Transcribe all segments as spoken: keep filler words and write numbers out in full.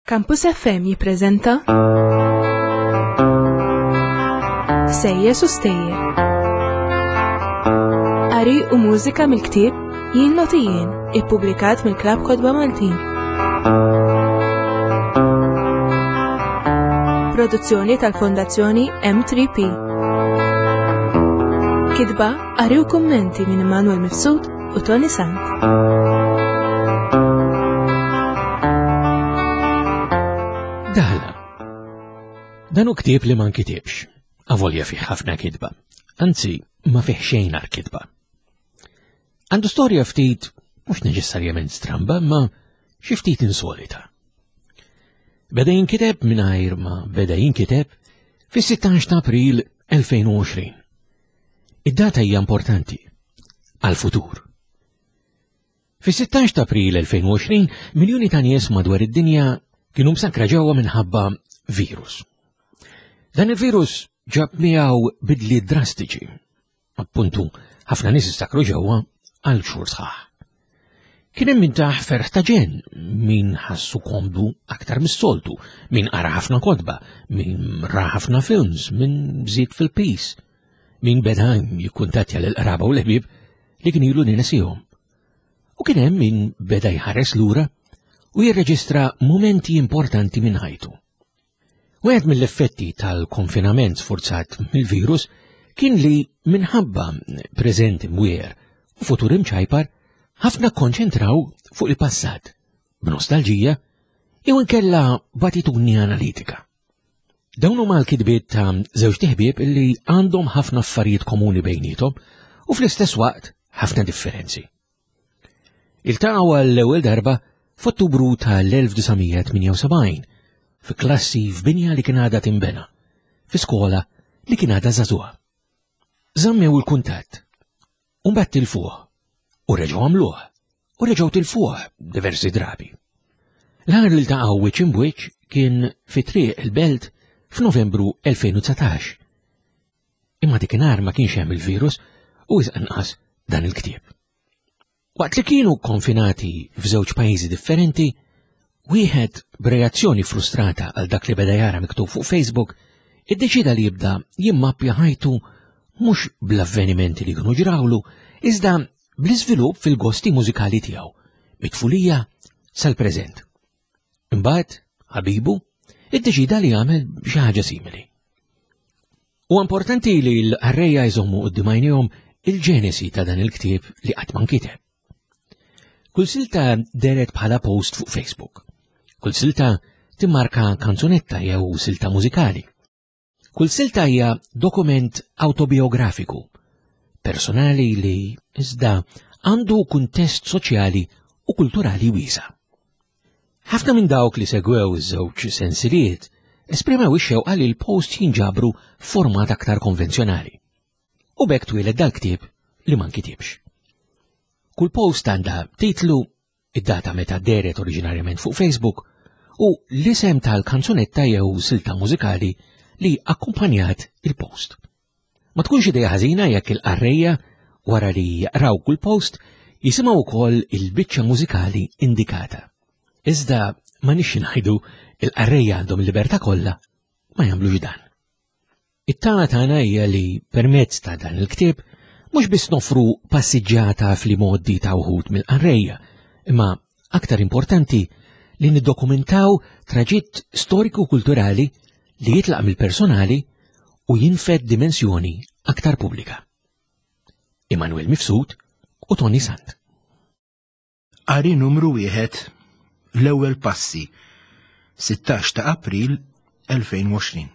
Campus F M jippreżenta Sejjes u Stejjer. Qari u mużika mill-ktieb Jien Notijien, ippubblikat mill-Klabb Kodba Maltin. Produzzjoni tal-Fondazzjoni M three P. Kitba, qari u kummenti minn Emmanuel Mifsud u Tony Sant. Daħla. Dan hu ktieb li ma nkitibx, avolja fih ħafna kitba, anzi ma fih xejn għal kitba. Għandu storja ftit mhux neċessarjament stramba, ma xi ftit insolita. Beda jinkiteb mingħajr ma beda jinkiteb fis-sittax ta' April elfejn u għoxrin. Id-data hija importanti għall-futur. Fis-sittax ta' April elfejn u għoxrin miljuni ta' nies madwar id-dinja kienu msakra ġewwa minħabba virus. Dan il-virus ġab miegħu bidli drastiċi. Appuntu, ħafna nies istakru ġewwa għal xhur sħaħ. Kien hemm min taħ ferħ ta' ġen, min ħassu komdu aktar mis-soltu, min qara ħafna kotba, min ra ħafna films, min żied fil-pis, min beda jikkuntattja lill-qraba u l-ħbieb li kien ilu ninesihom. U kien hemm min beda jħares lura u jirreġistra momenti importanti minn ħajtu. Wieħed mill-effetti tal-konfinament sforzat mill-virus kien li minħabba preżent imwier u futur imċajpar ħafna konċentraw fuq il-passat, b'nostalġija jew inkella b'attitudni analitika. Dawn huma l-kitbiet ta' żewġ ħbieb illi għandhom ħafna affarijiet komuni bejnietom u fl-istess waqt ħafna differenzi. Iltaqgħu għall-ewwel darba f'Ottubru tal-elf tisa' tminja u sebgħin fi klassi f'binja li kien għadha tinbena, fi skola li kien għadha żagħżugħa. Żammew il-kuntatt, u mbagħad tilfuh, u reġgħu għamluh, u reġgħu tilfuh diversi drabi. L-aħħar li ltaqgħu wiċċ imbuċ kien fi triq il-Belt f'Novembru elfejn u tsatax. Imma dikinhar ma kienx hemm il-virus u iżqanqas dan il-ktieb. Waqt li kienu konfinati f'żewġ pajjiżi differenti, wieħed b'reazzjoni frustrata għal dak li beda jara miktub fuq Facebook, iddeċida li jibda jimmappja ħajtu mhux bl-avvenimenti li kienu ġrawlu, iżda bl-iżvilupp fil-gosti mużikali tiegħu, mit-tfulija sal-preżent. Imbagħad, ħabibu, iddeċida li jagħmel xi ħaġa simili. U importanti li l-qarrejja jżommu quddiem għajnejhom il-ġenesi ta' dan il-ktieb li qatt ma nkiteb. Kull silta deret bħala post fuq Facebook. Kull silta timmarka kanzunetta jew silta mużikali. Kull silta hija dokument autobiografiku, personali li iżda għandu kuntest soċjali u kulturali wiesa'. Ħafna minn dawk li segwew iż-żewġ sensiliet esprimew ix-xewqa li l-post jinġabru f'format aktar konvenzjonali. U bekk twieled dal-ktieb li ma nkitibx. Kull post għandha titlu, id-data meta deret oriġinarjament fuq Facebook u l-isem tal-kanzunetta jew silta mużikali li akkumpanjat il-post. Ma tkunx idea ħażina jekk il-qarrejja wara li jaqraw kull post jisimgħu wkoll il-biċċa mużikali indikata. Iżda ma nixxi ngħidu il-qarrejja għandhom il-libertà kollha ma jagħmlux dan. It-tama tagħna hija li permezz ta' dan il-ktieb mhux biss nofru passiġġjata fl-modi ta' wħud mill-qarrejja, imma aktar importanti li niddokumentaw traġitt storiku-kulturali li jitlaq mill-personali u jinfed dimensjoni aktar pubblika. Emmanuel Mifsud u Tony Sant. Qari numru wieħed l-ewwel passi, sittax ta' April elfejn u għoxrin.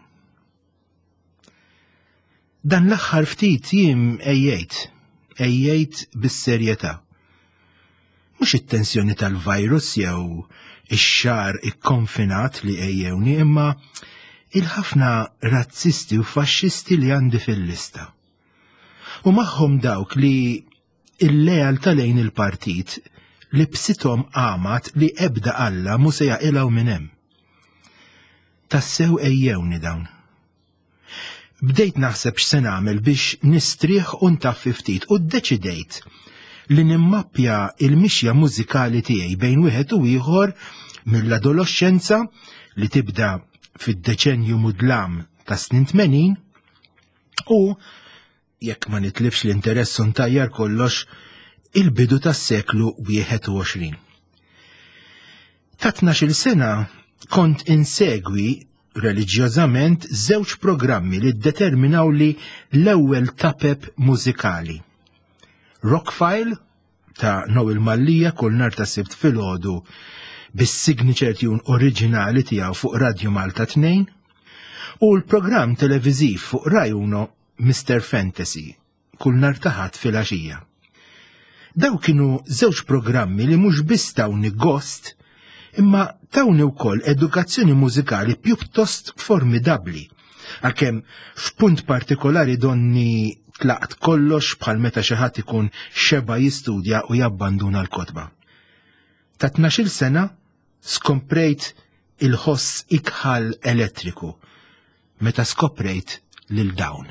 Dan l-aħħar ftit jiem ejjejt, ejjejt bis-serjetà. Mhux it-tensjoni tal-virus jew ix-xahar ikkonfinat li ejjewni, imma il-ħafna razzisti u faxxisti li għandi fil-lista. U magħhom dawk li il-lealtà lejn il-partit li bsithom qamat li ebda Alla mhu se jaqilgħu minn hemm. Tassew ejjewni dawn. Bdejt naħseb x'se nagħmel biex nistrieħ u ntaffi ftit u ddeċidejt li nimmappja il-mixja mużikali tiegħi bejn wieħed u ieħor mill-adolescenza li tibda fid-deċenju mudlam ta' snin tmenin u jekk ma nitlifx l-interess untajjar kollox il-bidu tas-seklu wieħed u għoxrin. Ta' tnax-il sena kont insegwi reliġjożament żewġ programmi li ddeterminaw li l-ewwel tapep mużikali. Rockfile ta' Noel Mallija kull nhar ta' sibt filgħodu bis-signature tune oriġinali tiegħu fuq Radio Malta tnejn u l-programm televiżiv fuq Rai Uno mister Fantasy kull nhar ta' ħadd filgħaxija. Daw kienu żewġ programmi li mhux biss tawni gost imma tawni wkoll edukazzjoni mużikali pjuttost formidabbli, għalkemm f'punt partikolari donni tlaqt kollox bħal meta xi ħadd ikun xeba jistudja u jabbanduna l-kotba. Ta' tnax-il sena skomprejt il-ħoss ikħal elettriku meta skoprejt lil dawn.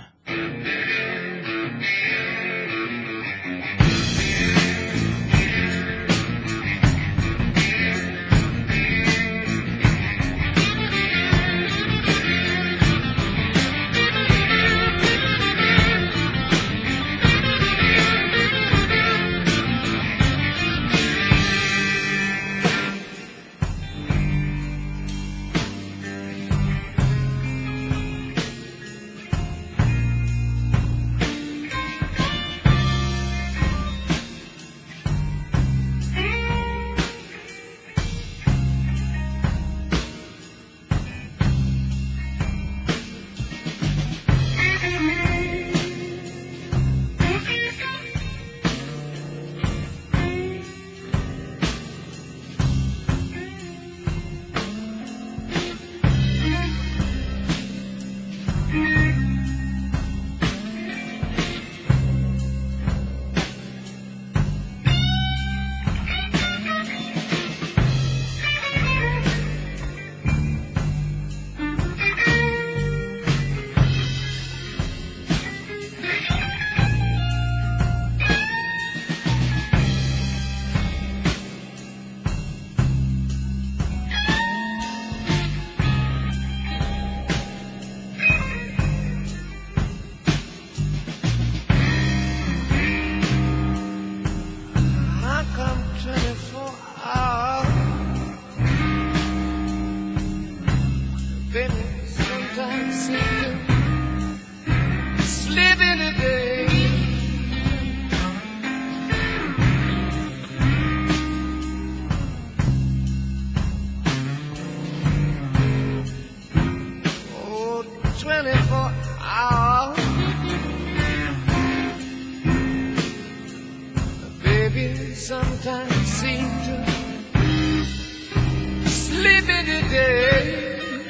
twenty-four hours. Baby, sometimes seem to sleep in the day.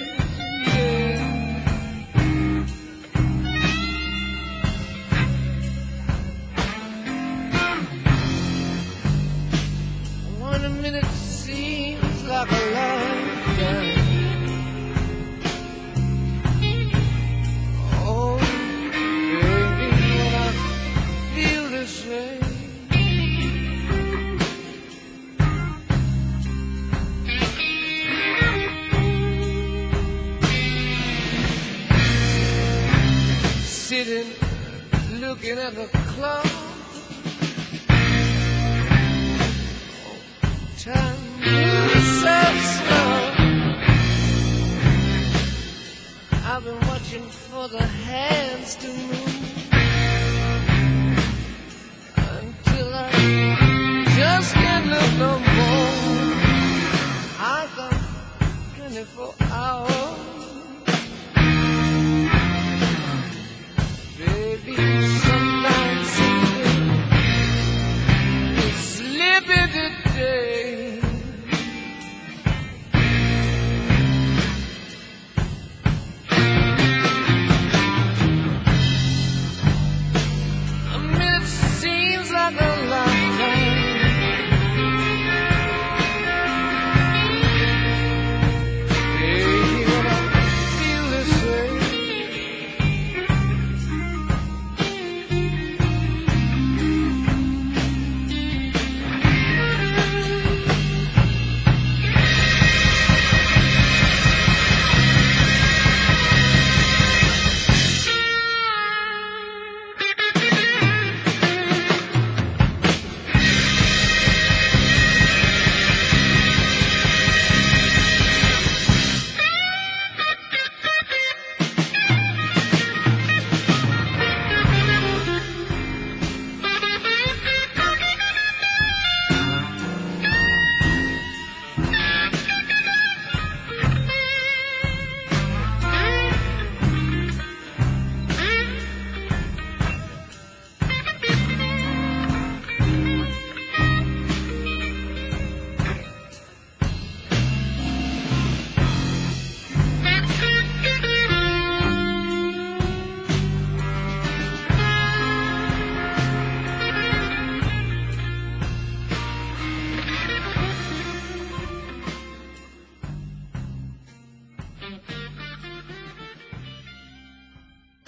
One minute seems like a lifetime. Oh, baby, when I feel this way, sitting, looking at the clock. Time moves so slow. I've been watching for the hands to move until I just can't look no more. I've got twenty-four hours. Baby, sometimes it's slipping today. Baby, when I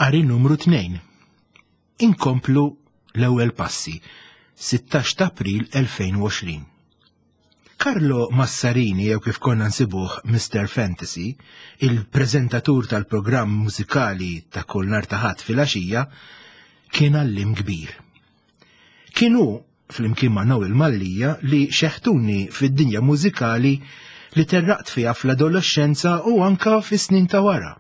Qari numru tnejn. Inkomplu l-ewwel passi, sittax ta' April elfejn u għoxrin. Carlo Massarini, jew kif konna nsibuh mister Fantasy, il-preżentatur tal-programm mużikali ta' kull nhar ta' ħadd fil-għaxija, kien għallim kbir. Kienu fl-imkien ma' Noel Mallija li xeħtuni fid-dinja mużikali li terraqt fiha fl-adolescenza u anka fis-snin ta' wara.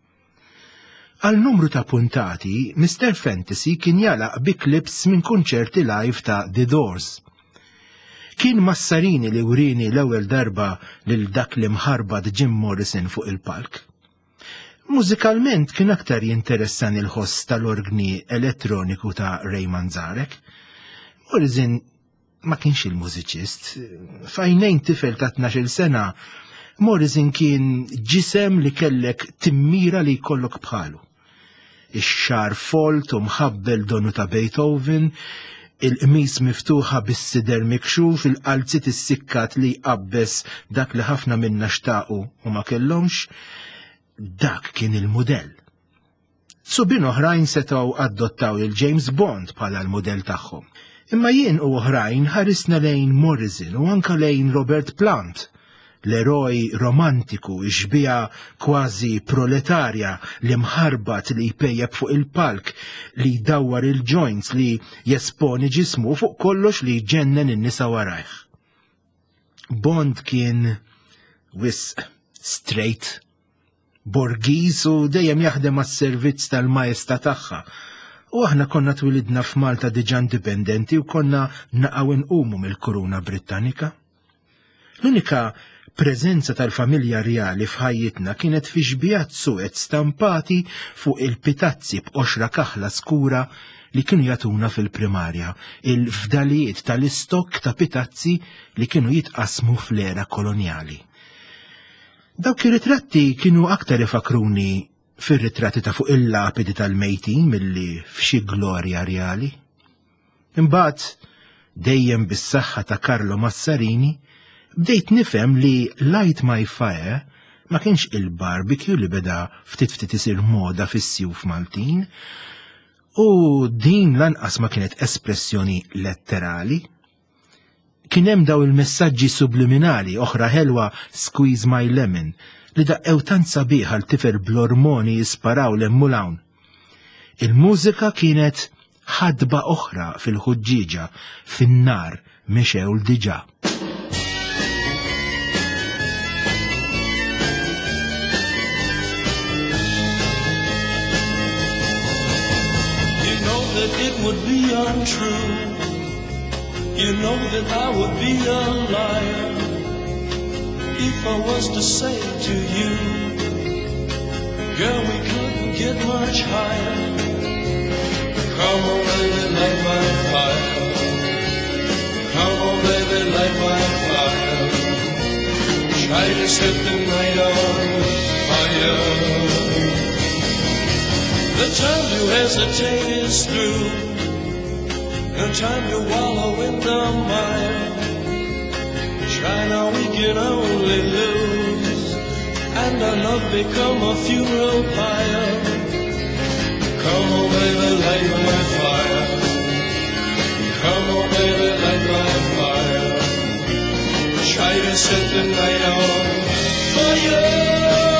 Għal numru ta' puntati, mister Fantasy kien jalaq bi klips minn kunċerti live ta' The Doors. Kien Massarini li urini l-ewwel darba lil dak li mħarbad Jim Morrison fuq il-palk. Mużikalment kien aktar jinteressani l-ħoss tal-orgni elettroniku ta' Ray Manzarek. Morrison ma kienx il-mużiċist. Fajnejn tifel ta' tnax-il sena, Morrison kien ġisem li kellek timmira li jkollok bħalu. Ix-xar folt u mħabbel donu ta' Beethoven, il-qmis miftuħa bis-sider mikxuf, il-qalzit is-sikkat li qabbes dak li ħafna minna xtaqu u ma kellhomx, dak kien il-mudell. Subien oħrajn setgħu adottaw il-James Bond bħala l-mudell tagħhom. Imma jien u oħrajn ħarisna lejn Morrison u anka lejn Robert Plant, l-eroj romantiku ixbija kważi proletarja li mħarbat li jpejjeb fuq il-palk, li jdawwar il-joints, li jesponi ġismu fuq kollox li jġennen in-nisa warajh. Bond kien wisq straight, Borgiż u dejjem jaħdem għas-servizz tal-majesta tagħha. U aħna konna twilidna f'Malta diġà indipendenti u konna naqgħu nqumu mill-Kuruna Brittanika. L-unika preżenza tal-familja reali f'ħajjitna kienet fi xbijat suqed stampati fuq il-pitazzi b'qoxra kaħla skura li kienu jagħtuna fil-primarja, il-fdalijiet tal-istokk ta' pitazzi li kienu jitqasmu fl-era kolonjali. Dawk ir-ritratti kienu aktar ifakruni fir-ritratti ta' fuq il-lapidi tal-mejtin milli f'xi glorja reali. Imbagħad, dejjem bis-saħħa ta' Carlo Massarini, bdejt nifhem li Light My Fire ma kienx il-barbecue li beda ftit ftit isir moda fis-sjuf Maltin, u din lanqas ma kienet espressjoni letterali. Kien hemm daw il-messaġġi subliminali oħra ħelwa Squeeze My Lemon li daqqew tant sabiħa l-tifel bl-ormoni jisparaw l-hemm u l-hawn. Il-mużika kienet ħadba oħra fil-ħuġġiġa fin-nar mexew l-diġà. It would be untrue. You know that I would be a liar if I was to say to you, girl, we couldn't get much higher. Come on, baby, light my fire. Come on, baby, light my fire. Try to set the night on fire. The time to hesitate is through. No time to wallow in the mire. Try now, we can only lose, and our love become a funeral pyre. Come on, baby, light my fire. Come on, baby, light my fire. Try to set the night on fire.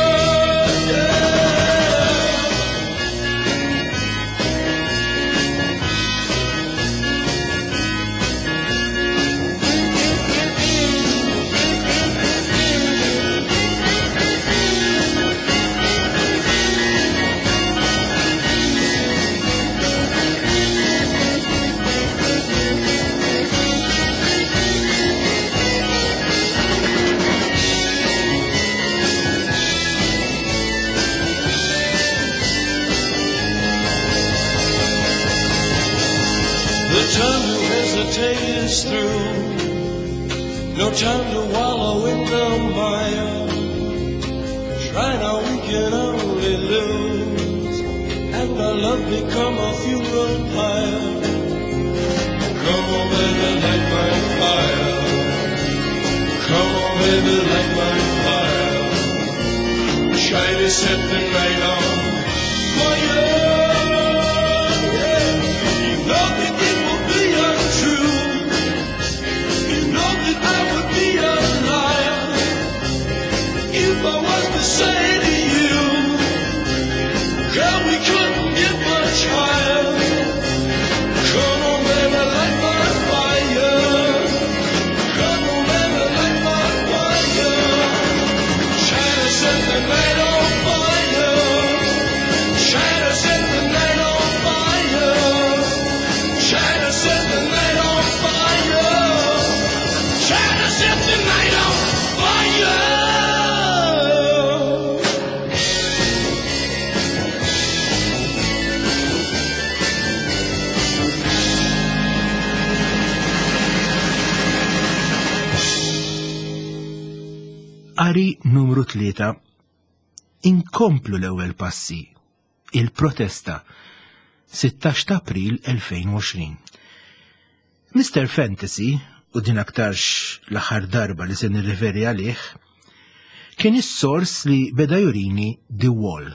Is through. No time to wallow in the mire. Try now, we can only lose, and our love become a funeral pyre. Come on, baby, light my fire. Come on, baby, light my fire. Try to set the night on fire. Yeah. You know that it will be untrue. You know that I would be a liar if I was to say to you, girl, we couldn't get much higher. Come on, baby, light my fire. Come on, baby, light my fire. Try to set the night on fire. Try to set the night on fire. Try to set the night on fire. Try to set the night on fire. Qari numru tlieta. Inkomplu l-ewwel passi. Il-protesta. sittax ta' April elfejn u għoxrin. mister Fantasy, u din aktarx l-aħħar darba li se nirriferi għalih, kien is-sors li beda jurini The Wall.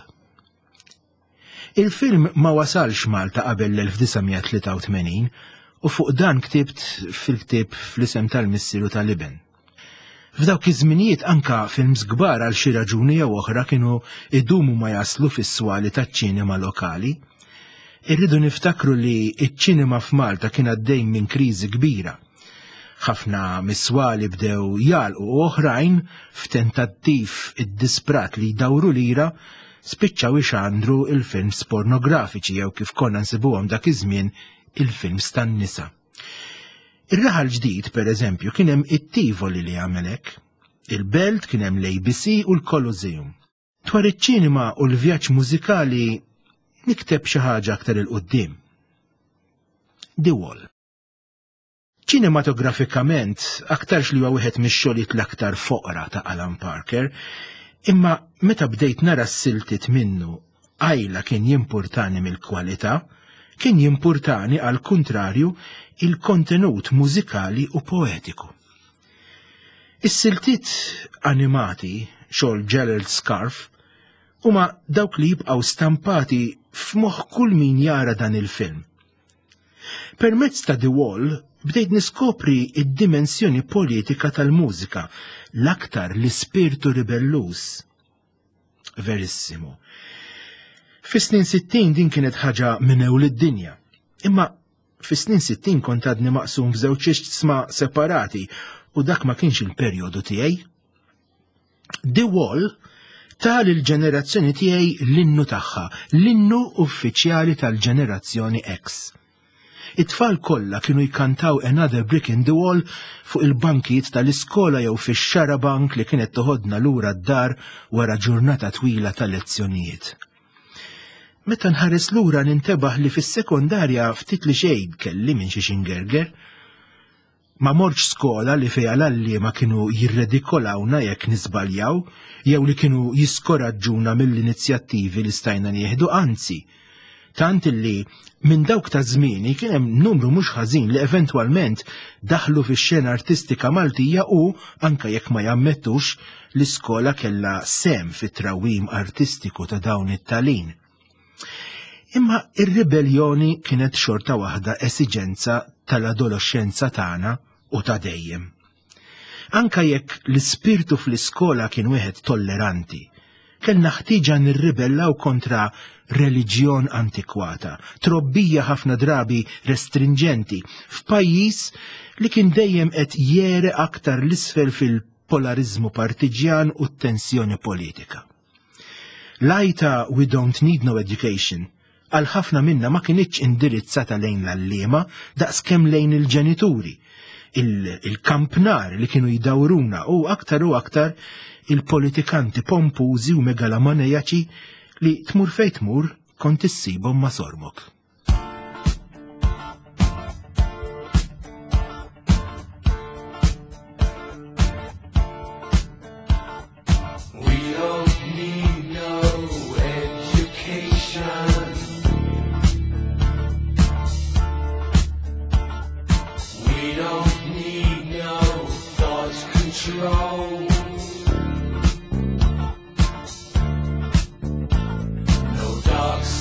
Il-film ma wasalx Malta qabel l-elf tisa tlieta u tmenin u fuq dan ktibt fil-ktib fl-isem tal-missieru tal-Liben. F'dawk iż-żminijiet anka films kbar għal xi raġuni jew oħra kienu idumu ma jaslu fis-swali taċ-ċinema lokali. Irridu niftakru li ċ-ċinema f'Malta kien għaddej minn kriżi kbira. Ħafna miswali bdew jalqu oħrajn f'tentattiv id-disprat li jdawru lira spiċċaw ixandru il-films pornografiċi jew kif konna nsibuhom dak iż-żmien il-films tan-nisa. Ir-raħal ġdid, pereżempju, kien hemm it-Tivoli li għamelek, il-Belt kien hemm l-A B C u l-Colosseum. Dwar iċ-ċinema u l-vjaġġ mużikali nikteb xi ħaġa aktar il-qudiem. The Wall. Ċinematografikament aktarx li huwa wieħed mix-xogħlijiet l-aktar foqra ta' Alan Parker, imma meta bdejt nara s-siltiet minnu għajla kien jimpurtani mill-kwalità, kien jimpurtani għal kuntrarju il-kontenut mużikali u poetiku. Is-siltiet animati xogħol Gerald Scarfe huma dawk li jibqgħu stampati f'moħħ kull min jara dan il-film. Permezz ta' The Wall bdejt niskopri id-dimensjoni politika tal-mużika, l-aktar l-ispirtu ribelluż. Verissimo. Fis-snin sittin din kienet ħaġa minnew lid-dinja, imma fis-snin sittin kont għadni maqsum f'żewġ isma separati u dak ma kienx il-perjodu tiegħi. The Wall tal il-ġenerazzjoni tiegħi l-innu tagħha, l-innu uffiċjali tal-ġenerazzjoni X. It-tfal kollha kienu jkantaw Another Brick in the Wall fuq il-bankijiet tal-iskola jew fix-xarabank li kienet toħodna lura d-dar wara ġurnata twila ta' lezzjonijiet. Meta nħares lura nintebaħ li fis-sekondarja ftit li xejn kelli minn xi xingerger. Ma morġ skola li fejha l-allima kienu jirredikolawna jekk nisbaljaw, jew li kienu jiskoraġġuna mill-inizjattivi li stajna nieħdu, anzi, tant illi minn dawk ta' żmieni kien hemm numru mhux ħażin li eventwalment daħlu fix-xena artistika Maltija u, anke jekk ma jammettux, l-iskola kellha sem fit-trawwim artistiku ta' dawn it-tagħlim. Imma ir-ribellioni kienet xorta waħda esiġenza tal-adolescenza tagħna u ta' dejjem. Anka jekk l-ispirtu fl-iskola kien wieħed tolleranti, kellna ħtieġa nirribellaw kontra reliġjon antikwata, trobbija ħafna drabi restringenti, f'pajjiż li kien dejjem qed jere aktar l-isfel fil-polarizmu partiġjan u t-tensjoni politika. L-għajta We Don't Need No Education għal ħafna minna ma kienitx indirizzata lejn l-allima daqskemm lejn il-ġenituri, il-kampnar li kienu jdawruna u aktar u aktar il-politikanti pompużi u megalomanejaċi li tmur fejn tmur kont issibhom ma' sormok. No dark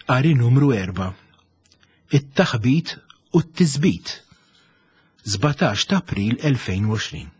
Qari numru erba'. It-taħbit u t-tiżbit. żbatax ta' April elfejn u għoxrin.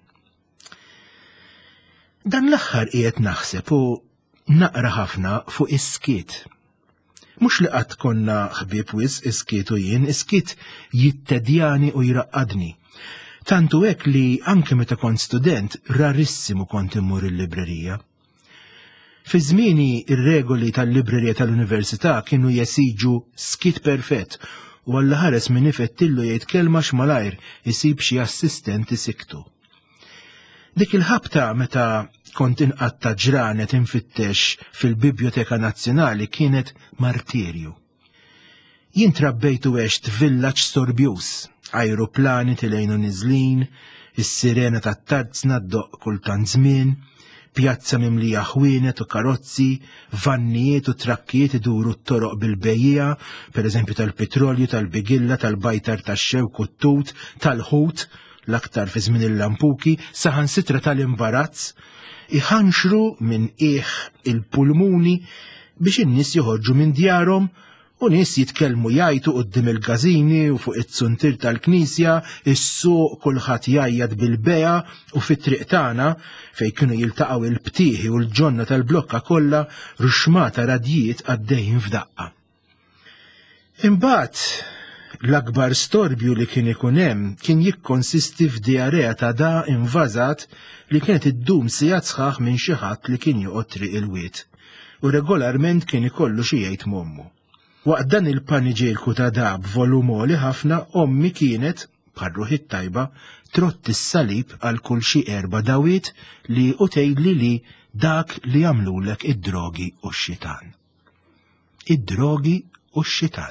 Dan l-aħħar qiegħed naħseb u naqra ħafna fuq is-skiet. Mhux li qatt konna ħbieb wisq is-skiet u jien, is-skiet jittedjani u jraqqadni. Tantu hekk li anke meta kont student rarissimu kont immur il-librerija. Fi żmieni ir-regoli tal-librerija tal-Università kienu jesiġu skit perfett u Alla ħares min ifettillu jgħid kelma x'malajr isib xi assistenti siktu. Dik il-ħabta meta kont inqatta ġranet infittex fil-Biblioteka Nazzjonali kienet martirju. Jien trabbejtu għext villaġġ storbjuż, ajruplani tilejn u niżlin, is-sirena tat-tarzna ddoqq kultant żmien, pjazza mimlija ħwienet u karozzi, vannijiet u trakkijiet iduru t-toroq bil-bejjija, pereżempju tal-petrolju, tal-bigilla, tal-bajtar tax-xewk u t-tut, tal-ħut, l-aktar fi żmien il-lampuki, saħansitra tal-imbarazz, iħanxru minn qiegħ il-pulmuni biex in-nies joħorġu minn djarhom u nies jitkellmu jgħidu quddiem il-gażini u fuq it-tsuntir tal-Knisja, is-suq kulħadd jgħajjad bil-beja u fit-triq tagħna fejn kienu jiltaqgħu il-ptieħi u l-ġonna tal-blokka kollha ruxmata radjiet għaddejjin f'daqqa. Imbagħad l-akbar storbju li kien ikun hemm kien jikkonsisti f'diarea ta' da invażat li kienet iddum sigħat sħaħ minn xi ħadd li kien joqgħod triq il-wied u regolarment kien ikollu xi jgħid m'ommu. Waqt dan il-paniġierku ta' dab volumoli ħafna ommi kienet, bħal it-tajba, trott is-salib għal kull xi erba' dawiet li u tgħidli li dak li jagħmlulek id-drogi u x-xitan. Id-drogi u x-xitan.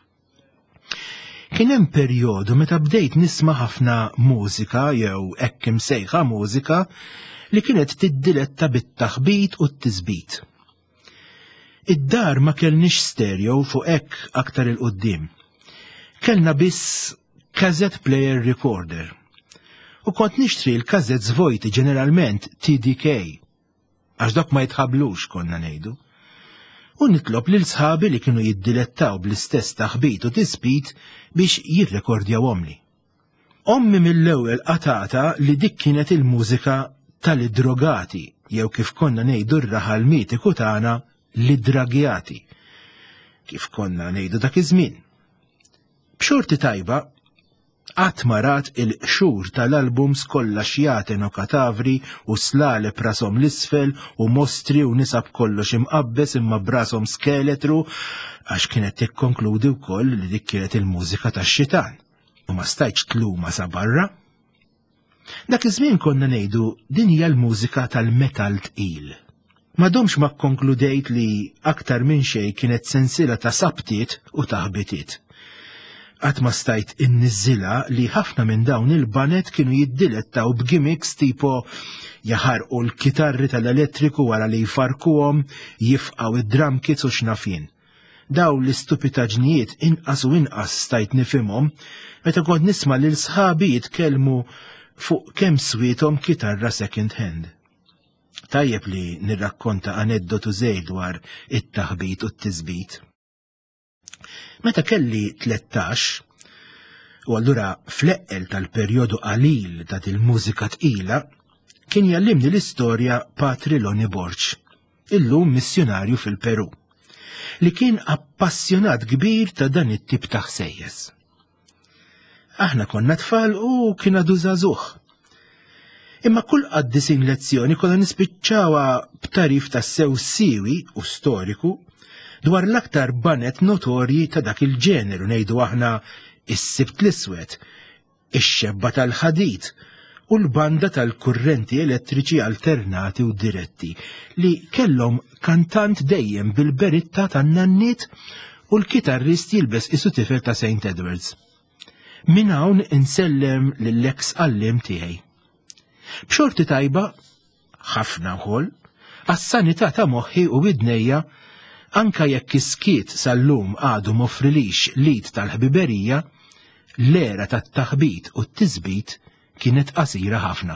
Kien hemm perjodu meta bdejt nisma' ħafna mużika jew hekk imsejħa mużika li kienet tiddiletta bit-taħbit u t-tiżbit. Id-dar ma kellniex stereo fuq hekk aktar il-qudiem. Kellna biss cassette player recorder. U kont nixtri l-kazzett zvojti ġeneralment T D K, għax dak ma jitħablux konna ngħidu. U nitlob lil sħabi li kienu jiddilettaw bl-istess taħbit u tiżbit biex jirrekordjawhomli. Ommi mill-ewwel qatata li dik kienet il-mużika tal-idrogati jew kif konna ngħidu r-raħal mitiku tagħna l-idragjati, kif konna ngħidu dak iż-żmien. B'xorti tajba, qatt marat il-qxur tal-albums kollha xjaten u katavri u slale prasom l-isfel u mostri u nisab kollox imqabbes imma brasom skeletru għax kienet tikkonkludi wkoll li dik kienet il-mużika tax-xitan u ma stajtx tluma sa barra. Dak iż-żmien konna ngħidu din hija l-mużika tal-metal tqil. M'għadhomx ma kkonkludejt li aktar minn xejn kienet sensiela ta' sabtiet u taħbitiet. Qatt ma stajt inniżilha li ħafna minn dawn il-banet kienu jiddilettaw b'gimmicks tipo jaħarqu l-kitarri tal-elettriku wara li jfarkuhom, jifqgħu id-drum kits u x'nafien. Daw l-istupitaġnijiet inqas u inqas stajt nifhimhom meta kont nisma' lil sħabi jitkellmu fuq kemm swietom kitarra second hand. Tajjeb li nirrakkonta aneddotu żgħir dwar it-taħbit u t-tiżbit. Meta kelli tlettax, u allura fl-eqqel tal-perjodu qalil ta' il-mużika tqila, kien jallimni l-istorja Patri Loni Borċ, illum missjonarju fil-Peru, li kien appassjonat kbir ta' dan it-tip ta' ħsejjes. Aħna konna tfal u kien għadu żagħżugħ. Imma kull qaddisin lezzjoni konna nispiċċawha b'tarif ta' sew siwi u storiku dwar l-aktar banet notorji ta' dak il-ġeneru ngħidu aħna is-sibt l-iswed, ix-xebba tal-ħadid u l-banda tal-kurrenti elettriċi alternati u diretti li kellhom kantant dejjem bil-beritta tan-nannit u l-kitarrist jilbes isu tifel ta' Saint Edwards. Min hawn insellem lill-eks qallim tiegħi. B'xorti tajba, ħafna wkoll, għas-sanità ta' moħħi u widnejja anka jekk iskiet sal-lum għadu moffrilix lid tal-ħbiberija, l-era tat-taħbit u t-tiżbit kienet qasira ħafna.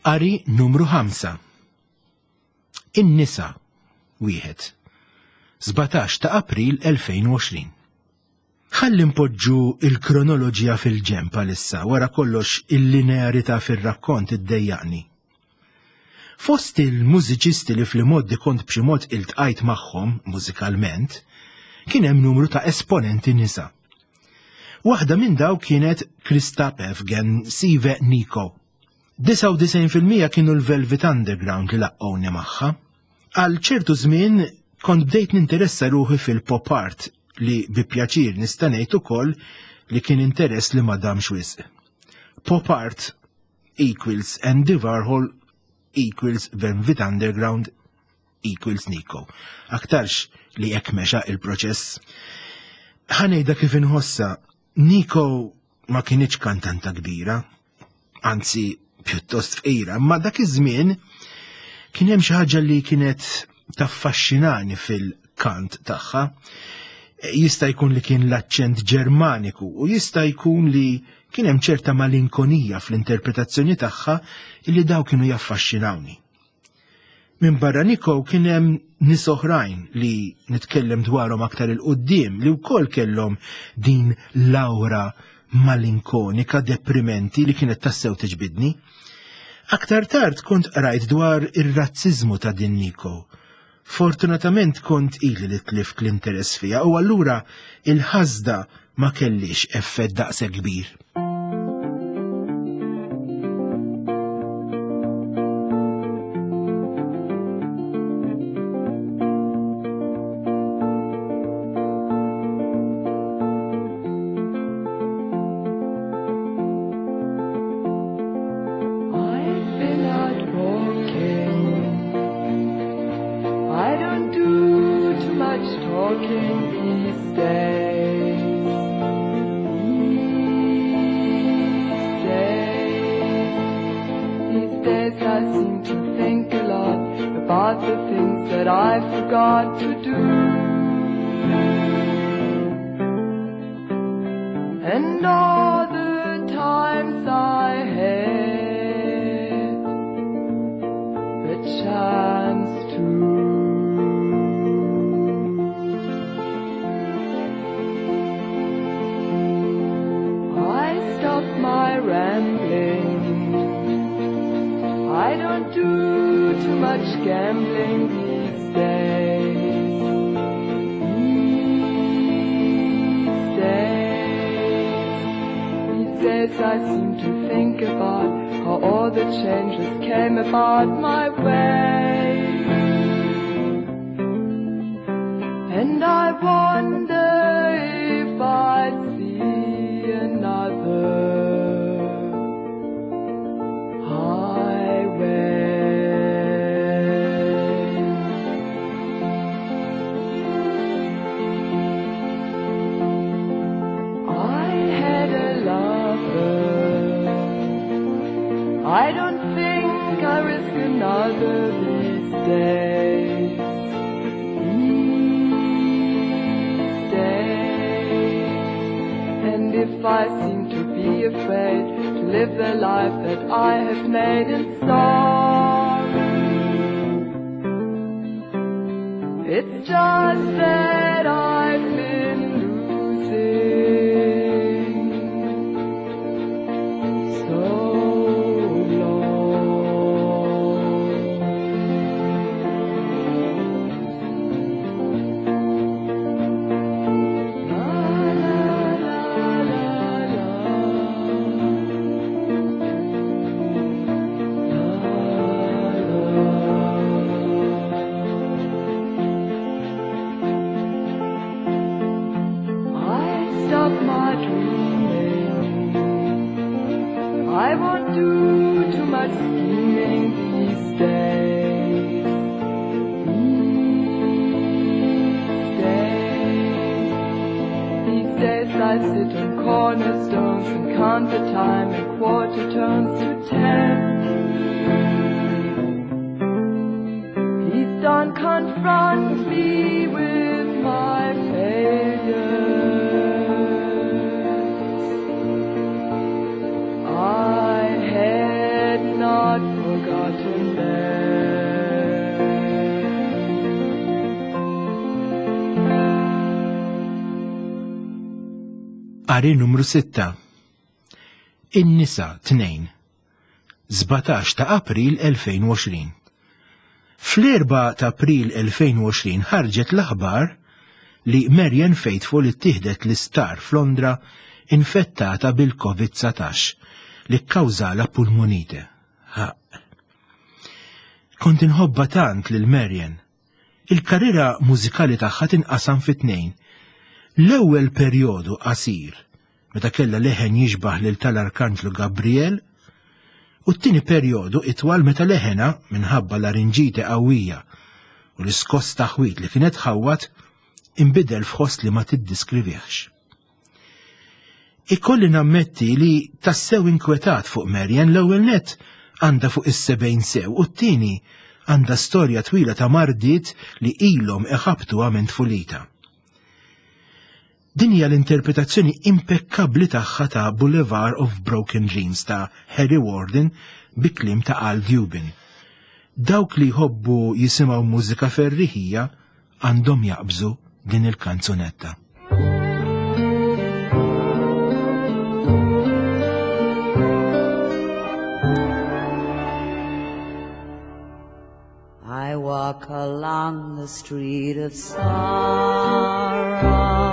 Qari numru ħamsa. In-nisa wieħed. sbatax ta' April elfejn u għoxrin. Ħalli npoġġu il-kronoloġija fil-ġemp għalissa wara kollox il-linearità fir-rakkont iddejjaqni. Fost il-mużiċisti li fl-modi kont b'xi mod iltqajt magħhom mużikalment, kien hemm numru ta' esponenti nisa. Waħda minn daw kienet Krista Evgen Sive Niko. design u design fil-mija kienu l-Velvet Underground li laqqowni magħha. Għal ċertu żmien kont bdejt ninteressa ruħi fil-pop art li bi pjaċir nista' ngħid ukoll li kien interess li madam xwisq. Pop art equals Andy Warhol equals Velvet Underground equals Niko. Aktarx li hekk mexa il-proċess. Ħanejda kif inħossa, Niko ma kienx kantanta kbira, anzi pjuttost fqira, ma dak iż-żmien kien hemm xi ħaġa li kienet taffaxxinani fil-kant tagħha. Jista' jkun li kien l-aċċent Ġermaniku u jista' jkun li kien hemm ċerta malinkonija fl-interpretazzjoni tagħha illi daw kienu jaffaxxinawni. Minn barra Niko kien hemm nies oħrajn li nitkellem dwarhom aktar il-qudiem li wkoll kellhom din l-awra malinkonika deprimenti li kienet tassew tiġbidni. Aktar tard kont qrajt dwar ir-razziżmu ta' din Niko. Fortunatament kont ili li tlift l-interess fija u allura il-ħasda ma kellix effett daqshekk kbir. Forgotten Qari numru sitta. In-nisa tnejn. żbatax ta' April elfejn u għoxrin. Fl-erba' ta' April elfejn u għoxrin ħarġet l-aħbar li Marianne Faithfull ittieħdet l-isptar f'Londra infettata bil-Covid disa-tnax li kkawżala pulmonite. Ħaq. Kont inħobba tant lil Marianne. Il-karriera mużikali tagħha tinqasam fi tnejn. L-ewwel perjodu qasir meta kellha leħen jiġbaħ lil tal-Arkanġlu Gabriel, u t-tieni perjodu itwal meta leħena minħabba larinġite qawwija u l-iskoss taħwit li kienet ħawwat inbidel f'ħoss li ma tiddiskrivihx. Ikolli nammetti li tassew inkwetat fuq Marianne l-ewwel nett għandha fuq is-sebgħin sew u t-tieni għandha storja twila ta' mardiet li ilhom iħabtuha minn tfulita. Din hija l-interpretazzjoni impekkabbli tagħha ta' Boulevard of Broken Dreams ta' Harry Warden bi kliem ta' Al Dubin. Dawk li jħobbu jisimgħu mużika ferriħija għandhom jaqbżu din il-kanzunetta. I walk along the street of sorrow,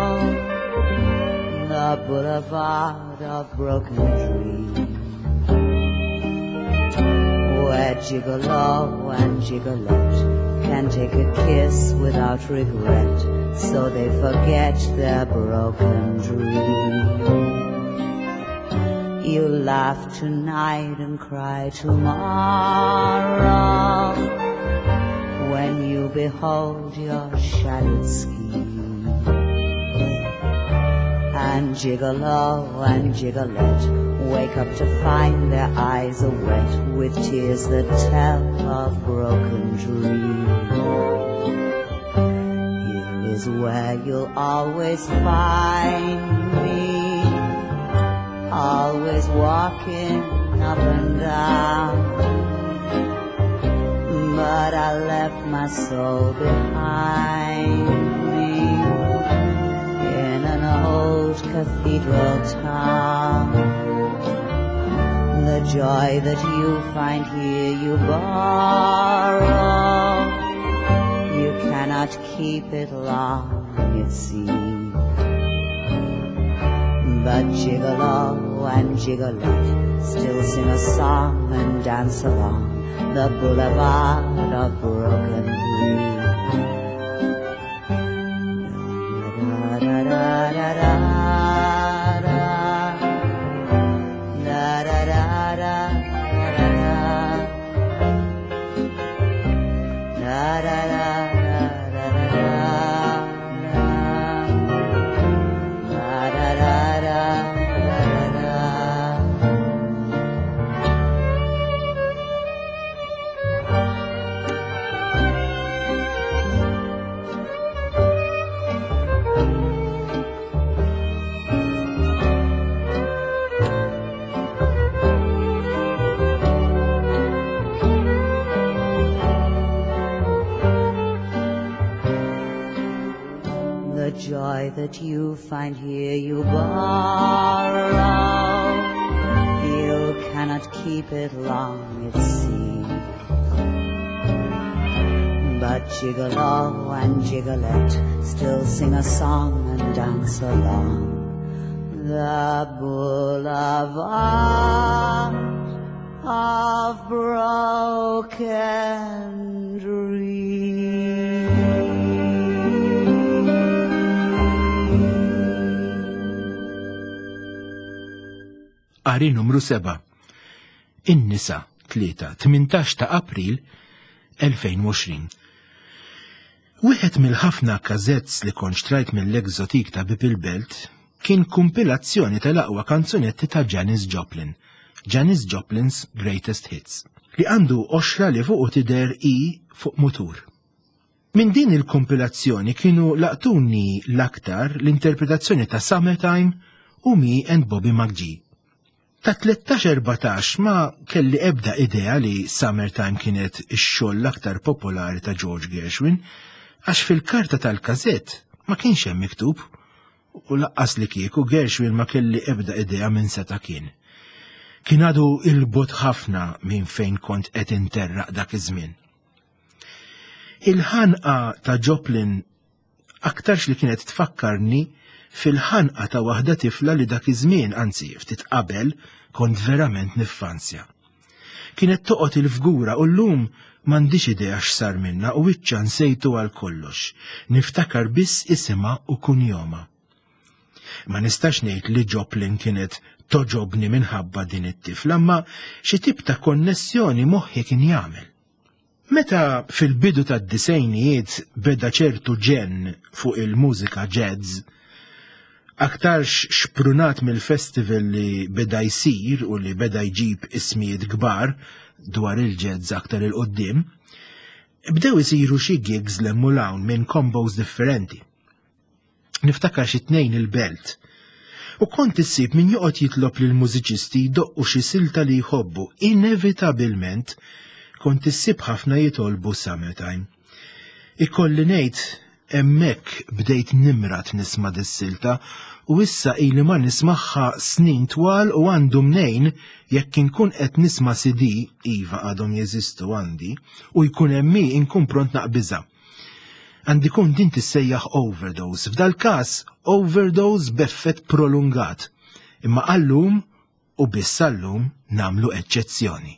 the boulevard of broken dreams, where gigolo and gigolette can take a kiss without regret, so they forget their broken dreams. You laugh tonight and cry tomorrow when you behold your shattered scheme. And gigolo and gigolette wake up to find their eyes are wet with tears that tell of broken dreams. Here is where you'll always find me, always walking up and down. But I left my soul behind me in an old cathedral town. The joy that you find here you borrow, you cannot keep it long, it seems. But gigolo and gigolette still sing a song and dance along the boulevard of broken dreams. Da da da da da da da da da da da da joy that you find here you borrow, you cannot keep it long, it seems. But gigolo and gigolette still sing a song and dance along the boulevard of broken dreams. Qari numru seba. In-nisa tlieta tmintax ta' April elfejn u għoxrin. Wieħed mill-ħafna kazetts li kont xtrajt mill-Exotik ta' Bipil Belt kien kumpilazzjoni tal-aqwa kanzunetti ta' Janis Joplin, Janis Joplin's Greatest Hits, li għandu oxra li fuq tider i fuq mutur. Min din il-kompilazzjoni kienu laqtuni l-aktar l-interpretazzjoni ta' Summertime u Me and Bobby McGee. Ta' tlettax erbatax ma kelli ebda idea li Summertime kienet ix-xogħol l-aktar popolari ta' George Gershwin, għax fil-karta tal-kazett ma kienx hemm miktub u laqqas li kieku Gershwin ma kelli ebda idea minn seta' kien. Kien għadu il-bot ħafna minn fejn kont qed interraq dak iż-żmien. Il-ħanqa ta' Joplin aktarx li kienet tfakkarni fil-ħanqa ta' waħda tifla li dak iż-żmien, anzi ftit qabel, kont verament niffanzja. Kienet toqgħod il-fgura u llum m'għandix idea x'sar minnha u wiċċa nsejtu għal kollox. Niftakar biss isimha u kunjoma. Ma nistax ngħid li Joplin kienet toġobni minħabba din it-tifla, imma xi tip ta' konnessjoni moħħi kien jagħmel. Meta fil-bidu tad-disejnijiet beda ċertu ġenn fuq il-mużika jazz, aktarx xprunat mill-festival li beda jsir u li beda jġib ismijiet kbar dwar il-jazz aktar il-qoddim, bdew isiru xi gigs lemmu hawn minn combos differenti. Niftakar xi tnejn il-belt. U kont issib min joqgħod jitlob lil mużiċisti jdoqqu xi silta li jħobbu, inevitabilment kont issib ħafna jitolbu Summertime. Ikolli ngħid hemmhekk bdejt nimrat nisma' dis-silta u issa ili ma nismagħha snin twal u għandu mnejn jekk inkun qed nisma' C D iva għadhom jeżistu għandi u jkun hemm min inkun pront naqbiżha. Għandi kun din tissejjaħ overdose, f'dal każ overdose b'effett prolungat. Imma għallum u biss għallum nagħmlu eċċezzjoni.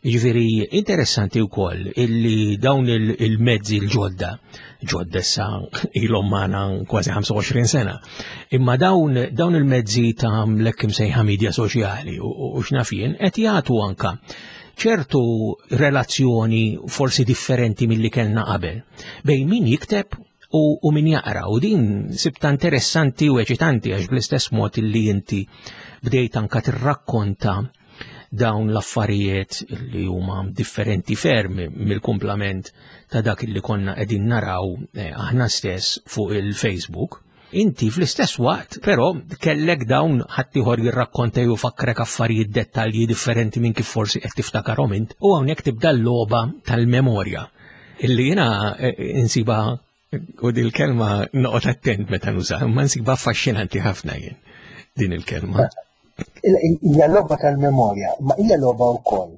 Ġifieri interessanti wkoll illi dawn il-mezzi l-ġodda, ġodda issa ilhom magħna kważi ħamsa u għoxrin sena, imma dawn dawn il-mezzi ta' mlekk imsejħa midja soċjali u x'naf jien qed jagħtu anke ċertu relazzjoni forsi differenti milli kellna qabel bejn min jikteb u, u min jaqra, u din sibta interessanti u eċitanti għax bl-istess mod illi inti bdejt anke tirrakkonta dawn l-affarijiet li huma differenti ferm mill-kumplament ta' dak li konna qegħdin naraw eh, aħna stess fuq il-Facebook. Inti fl-istess waqt, però kellek dawn ħadd ieħor jirrakkonta jew fakkrek affarijiet dettalji differenti minn kif forsi qed tiftakarhom int, u hawnhekk tibda l-logħba tal-memorja illi jiena eh, insiba u din il-kelma noqgħod attent meta nuża, imma nsiba affaxxinanti ħafna jien din il-kelma. Hija logħba tal-memorja, ma hija logħba wkoll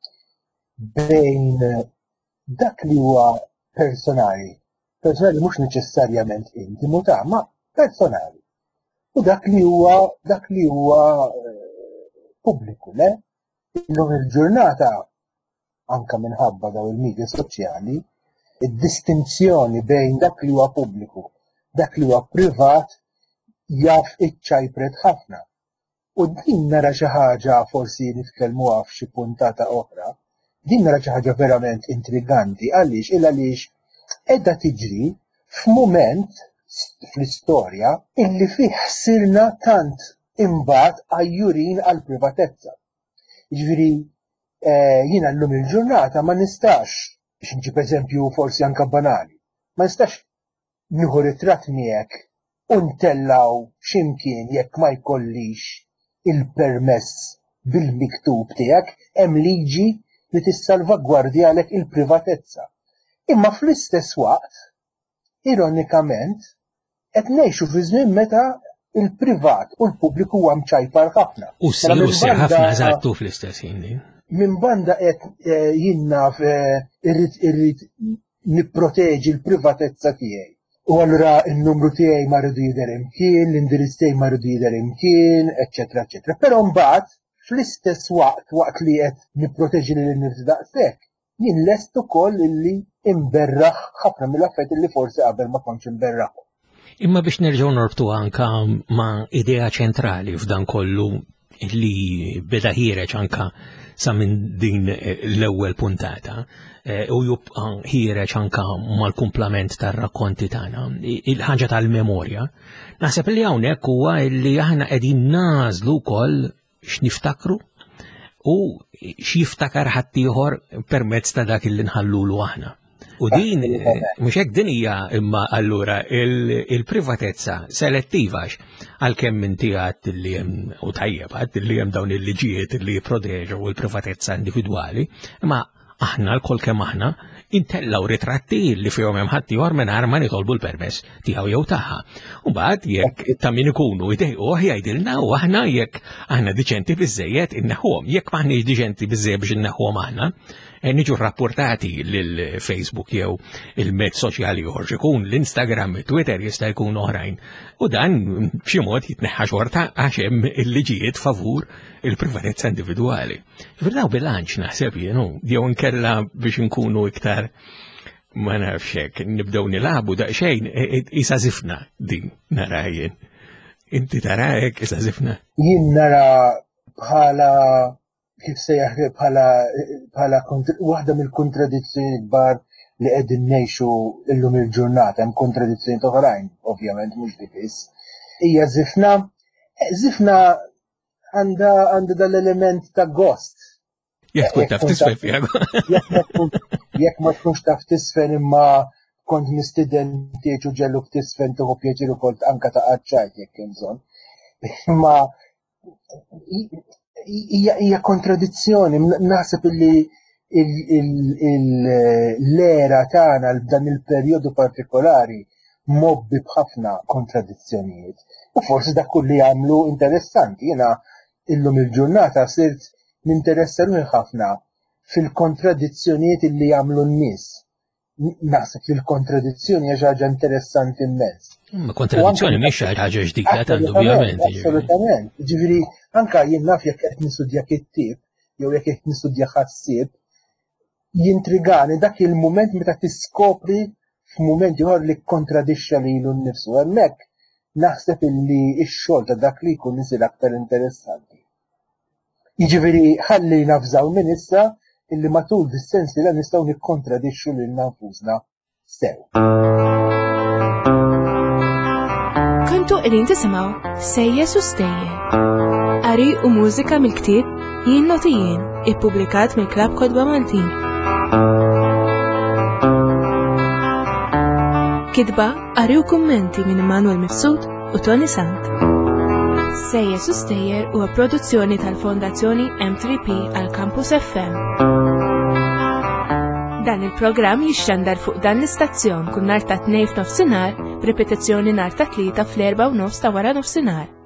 bejn dak li huwa personali, personali mhux neċessarjament intimu ta' ma personali. U dak li huwa dak li huwa pubbliku, le? Illum il-ġurnata anke minħabba daw il-medja soċjali, id-distinzjoni bejn dak li huwa pubbliku, dak li huwa privat jaf iċċajpret ħafna. U din nara xi ħaġa forsi nitkellmuha f'xi puntata oħra, din nara xi ħaġa verament intriganti għaliex il għaliex qiegħda tiġri f'mument fl-istorja illi fih ħsirna tant imbagħad għajjurin għall privatezza. Jiġifieri jiena llum il-ġurnata ma nistax biex nġib eżempju forsi anke banali, ma nistax nieħu ritratt miegħek u ntellaw x'imkien jekk ma jkollix il-permess bil-miktub tiegħek hemm liġi li tissalvagwardjalek il-privatezza. Imma fl-istess waqt, ironikament, qed ngħixu fi żmien meta il-privat u l-pubbliku huwa mċajpar ħafna. U ssiru ssir ħafna eżattu fl-istess ħin. Minn banda qed jien naf irrid nipproteġi l-privatezza tiegħi. U allura il-numru tiegħi ma rridu jidher imkien, l-indirizz tiegħi ma rridu jidher imkien, eċetera, eċetera. Però mbagħad fl-istess waqt waqt li qed nipproteġi lil nifsi daqshekk, jien lest ukoll illi imberraħ ħafna mill-affarijiet li forsi qabel ma kontx imberraħ. Imma biex nerġgħu norbtu anke ma' idea ċentrali f'dan kollu li beda ħireġ anke sa minn din l-ewwel puntata u jibqa' ħireġ anke mal-kumplament tar-rakkonti tagħna, il-ħaġa tal-memorja. Naħseb li hawnhekk huwa li aħna qegħdin nażlu wkoll x'niftakru u x'jiftakar ħadd ieħor permezz ta' dak li nħallulu aħna. U din, mhux hekk din hija imma allura il-privatezza selettiva għalkemm inti għadt li hemm u tajjeb għadt li hemm dawn il-liġijiet li jipproteġu l-privatezza individwali, imma aħna l-kol kemm aħna intellaw ritratti li fihom hemm ħadd ieħor mingħajr ma nitolbu l-permess tiegħu jew tagħha. U mbagħad jekk ta' min ikunu jdejquh jgħidilna u aħna jekk aħna diċenti biżejjed inneħħuhom, jekk m'aħniex diċenti biżejjed biex inneħħuhom aħna, niġu rapportati lil-Facebook jew il-mezz soċjali ieħor ikun l-Instagram, Twitter jista' jkun oħrajn. U dan b'xi mod jitneħħa xorta għax hemm il-liġijiet favur il-privatezza individwali. Ġifier bilanċ naħseb jienu, jew nkella biex inkunu iktar ma nafx hekk nibdew nilagħbu daqsxejn isa żifna din nara jien. Inti tara hekk isa żifna? Jien nara bħala kif sejjaħ bħala bħala waħda mill-kontradizzjoni kbar li qegħdin ngħixu llum il-ġurnata, hemm kontradizzjoni oħrajn, ovvjament mhux dik biss. Hija żifna, żifna għandha għandha dal-element ta' gost. Jekk tkun taf tisfel fiha. Jekk ma tkunx taf tisfel imma kont mistiden tgħid ġelluk tisfel tieħu pjaċir ukoll anke ta' qaċċajt jekk hemm bżonn. Imma hija kontradizzjoni, naħseb illi l-era tagħna f'dan il-perjodu partikolari mobbi b'ħafna kontradizzjonijiet. U forsi dak kulli għamlu interessanti, jiena illum il-ġurnata sirt ninteressa ruħi ħafna fil-kontradizzjonijiet illi jagħmlu n-nies. Naħseb li l-kontradizzjoni hija ħaġa interessanti immens. Kontradizzjoni mhix ħaġa ġdida tant ovvjament. Assolutament. Ġifieri anke jien naf jekk qed nistudja kittib, jew jekk qed nistudja ħassieb, jintrigani dak il-mument meta tiskopri f'mument ieħor li kontradixxa lilu nnifsu. Hemmhekk naħseb illi x-xogħol ta' dak li jkun isir aktar interessanti. Jiġifieri ħalli nafżaw minn issa illi matul dis-sensi li nistgħu nikkontradixxu lil nfusna sew. Kontu qegħdin tisimgħu Sejjes u Stejjer. Qari u mużika mill-ktieb Jien Notijien, ippubblikat mill-Klabb Kodba Maltin. Kitba, qari u kummenti minn Emanuel Mifsud u Tony Sant. Sejjes u Stejjer huwa produzzjoni tal-Fondazzjoni M three P għal Campus F M. Dan il-programm jixxandar fuq dan l-istazzjon kull nhar ta' tnejn f'nofsinhar, b'ripetizzjoni nhar ta' tlieta fl-erba' u nofs ta' wara nofsinhar.